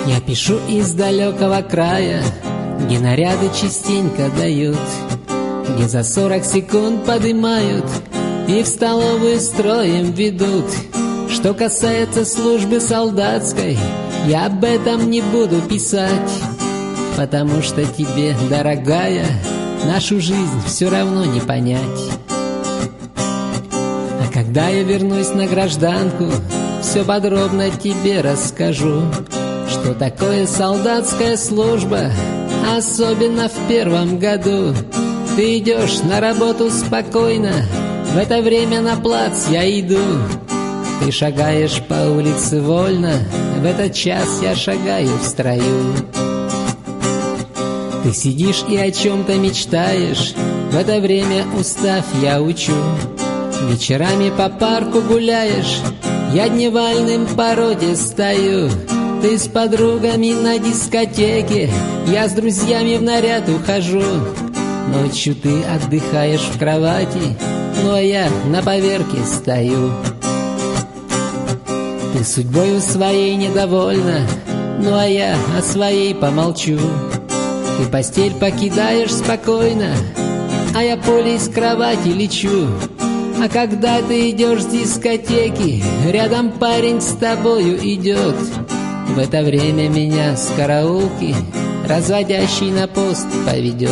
Я пишу из далекого края, где наряды частенько дают, где за 40 секунд подымают и в столовую строем ведут. Что касается службы солдатской, я об этом не буду писать, потому что тебе, дорогая, нашу жизнь все равно не понять. А когда я вернусь на гражданку, все подробно тебе расскажу, что такое солдатская служба, особенно в первом году. Ты идешь на работу спокойно, в это время на плац я иду. Ты шагаешь по улице вольно, в этот час я шагаю в строю. Ты сидишь и о чем-то мечтаешь, в это время устав я учу. Вечерами по парку гуляешь, я дневальным по роте стою. Ты с подругами на дискотеке, я с друзьями в наряд ухожу. Ночью ты отдыхаешь в кровати, ну а я на поверке стою. Ты судьбою своей недовольна, ну а я о своей помолчу. Ты постель покидаешь спокойно, а я поле из кровати лечу. А когда ты идешь с дискотеки, рядом парень с тобою идет. В это время меня с караулки разводящий на пост поведет.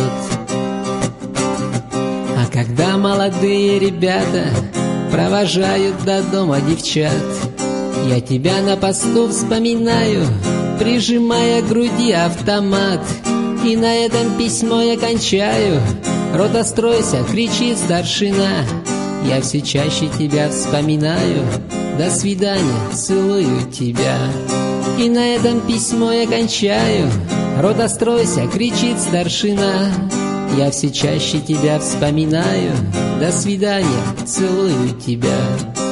А когда молодые ребята провожают до дома девчат, я тебя на посту вспоминаю, прижимая к груди автомат. И на этом письмо я кончаю. Рота, стройся, кричит старшина. Я все чаще тебя вспоминаю. До свидания, целую тебя. И на этом письмо я кончаю. Рота, стройся, кричит старшина. Я все чаще тебя вспоминаю. До свидания, целую тебя.